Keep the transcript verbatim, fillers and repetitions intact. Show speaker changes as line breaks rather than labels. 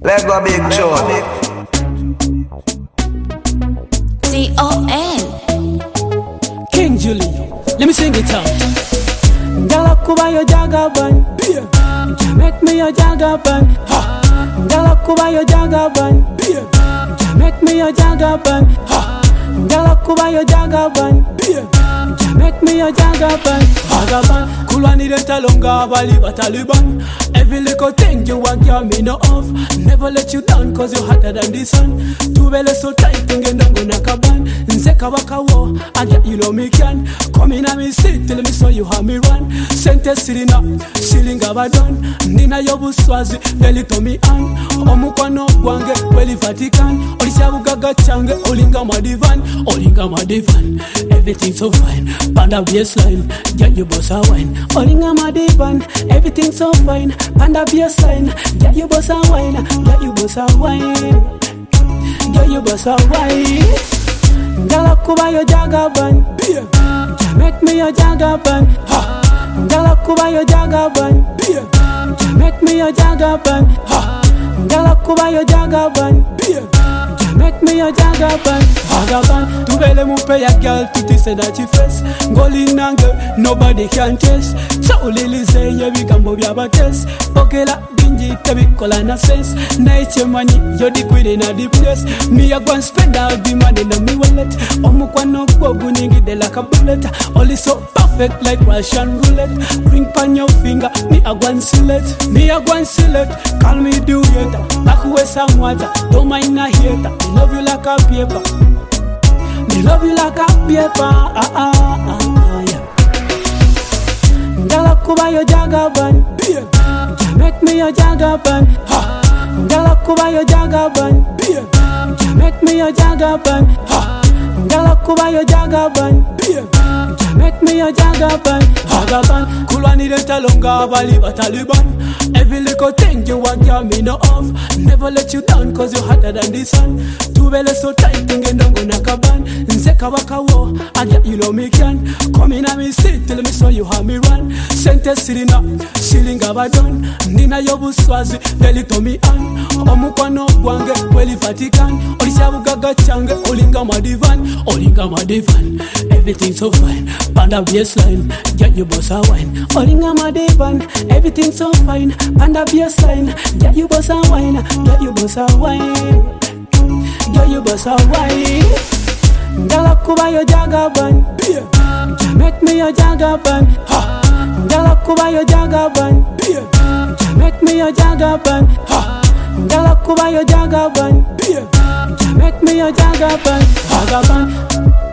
Lego Big Show.
T O N
King Julie, let me sing it out. Ngala kuba yo jagaban, ja make me your jagaban. Ngala kuba yo jagaban, ja make me your jagaban. Ngala kuba yo jagaban, ja make me your jagaban. Jagaban, kulwani denta longa bali bataliban. Every little thing you want, girl, me no off. Never let you down, cause you're hotter than the sun. Two belly so tight, thinking don't go nakaban. Nzeka waka wo, I get you know me can. Come in and me sit, till me so you have me run. Sente sirina, siling abadan. Nina yobu swazi, belly to me an. Omuka no gwange, weli Vatican. Olisha bugaga change, olinga madivan. Olinga madivan, everything so fine. Panda baseline, get you bossa wine. Olinga madivan, everything so fine. Panda baseline, get you bossa wine. Get you bossa wine. Get you bossa wine. Ngala kuba yo jagaban, ja make me your jagaban. Ngala kuba yo jagaban, ja make me your jagaban. Ngala kuba yo jagaban, ja make me your jagaban. Jagaban, tubele mupe ya girl, tuti say that you face. Ngoli nange, nobody can taste. So lili say ye bigambo byaba test. Okela binji tebi kola na sense. Night your money, you're the queen in the place. Me a go and spend all the money in me wallet. Omukwa no bogu ningi de like a bullet. Only so perfect like Russian roulette. Ring pan your finger, me a go and seal it. Me a go and seal it. Call me do it. Back away some water, don't mind a hater. Me love you like a paper. Me love you like a paper. Ah ah ah ah yeah. Ngala kuba yo jagaban, ja make me your jagaban. Ngala kuba yo jagaban, ja make me your jagaban. Ngala kuba yo jagaban, ja make me your jagaban. Jagaban, kulwani denta longa bali bataliban. Every little thing you want, girl, me no off. Never let you down, cause you're hotter than the sun. Two belly so tight, thinking don't go nakaban. Nzeka waka wo, I get you know me can. Come in and me sit, till me so you have me run. Sente sirina, siling abadan. Nina yobu swazi, belly to me an. Omuka no gwange, weli Vatican. Olisha bugaga change, olinga madivan. Olinga madivan, everything so fine. Panda baseline, get you bossa wine. Olinga madivan, everything so fine. Panda baseline, get you bossa wine. Get you bossa wine. Get you bossa wine. Ngala kuba yo jagaban, ja make me your jagaban. Ngala kuba yo jagaban, ja make me your jagaban. Ngala kuba yo jagaban, ja make me your jagaban. Jagaban.